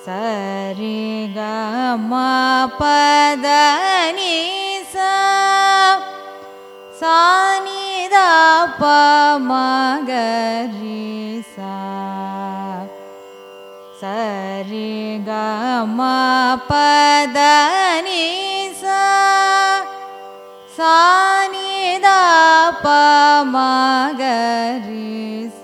சரி க ம பத நி சா சா நி த ப ம க ரி சா சரி க ம பத நி சா சா நி த ப ம க ரி சா